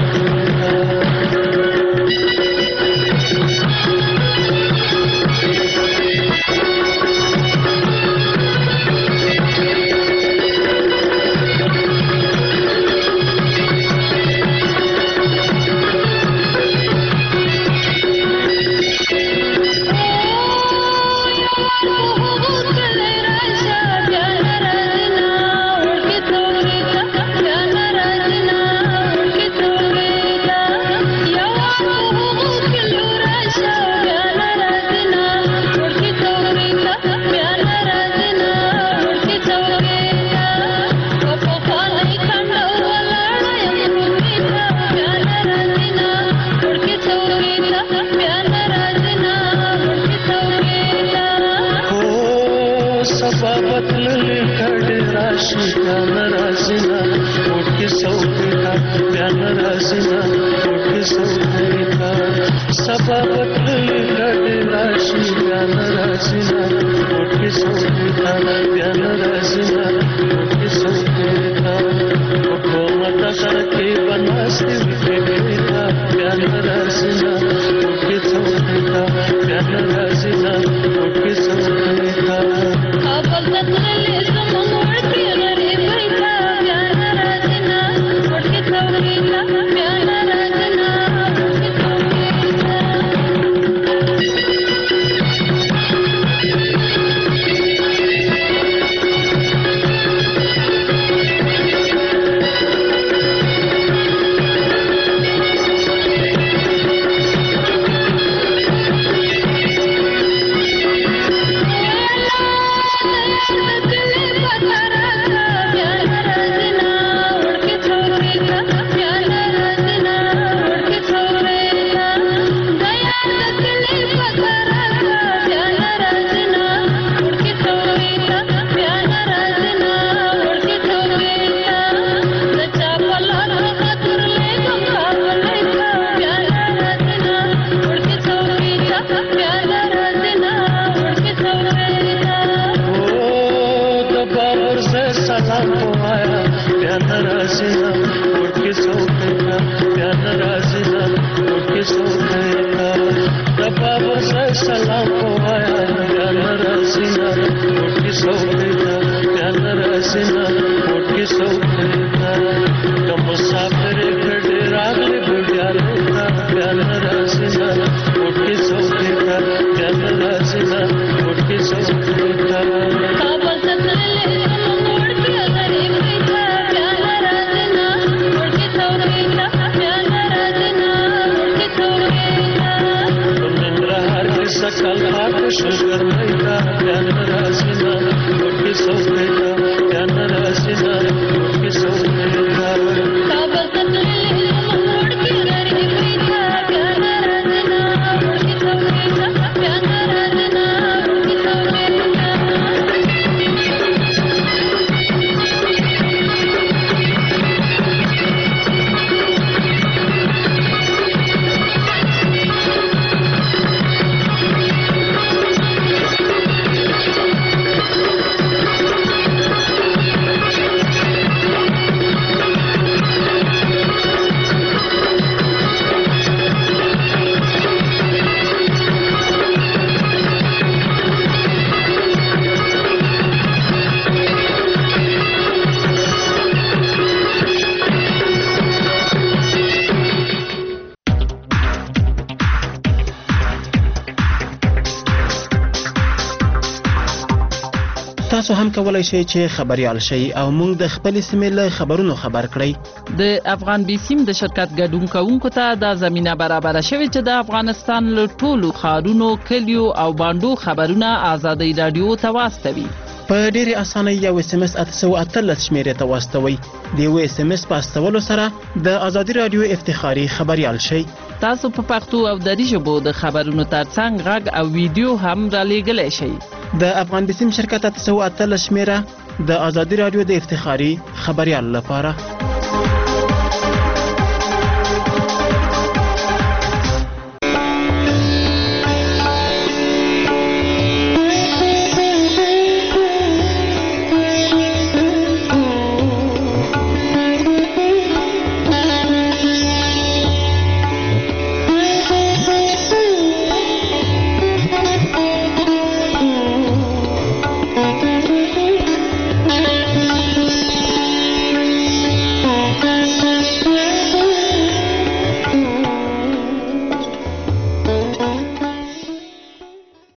سلام وایا بیا ناراضي نه وټ کې څوکړه بیا ناراضي نه وټ کې څوکړه د بابا سره سلام وایا بیا ناراضي نه وټ کې څوکړه بیا ناراضي نه وټ کې څوکړه کوم مسافر کډه راغلی بیا بیا ناراضي نه وټ کې څوکړه بیا ناراضي نه وټ کې څوکړه کابل ته تللې کوم موړ کې غریب بیا ناراضي نه وټ کې څوکړه بیا ناراضي نه وټ کې څوکړه ننګرهار کې سکل پات شګر مېدا بیا ناراضي نه وټ کې څوکړه بیا ناراضي نه وټ کې څوکړه کابل ته تللې کوم موړ کې غریب بیا ناراضي نه وټ کې څوکړه بیا ناراضي نه وټ کې څوکړه تاسو هم کولای شئ چې خبريال شئ او موږ د خپل سیمې له خبرونو خبر کړئ. د افغان بي سیم د شرکت ګډون کوونکو ته د زمينه برابر شوې چې د افغانستان له ټولو ښارونو، کلیو او باندو خبرونه آزادۍ رادیو ته واستوي. په ډېرې اسانۍ یو اس ام اس اته سوه اتلس شمیرې ته واستوئ. د یو اس ام اس په استولو سره د ازادي رادیو افتخاري خبريال شئ. تاسو په پښتو او دري ژبو د خبرونو ترڅنګ غږ او ویډیو هم رالېږلی شئ. د افغان بي سیم شرکت اته سوه اتلس شمیره د ازادي رادیو د افتخاري خبريال لپاره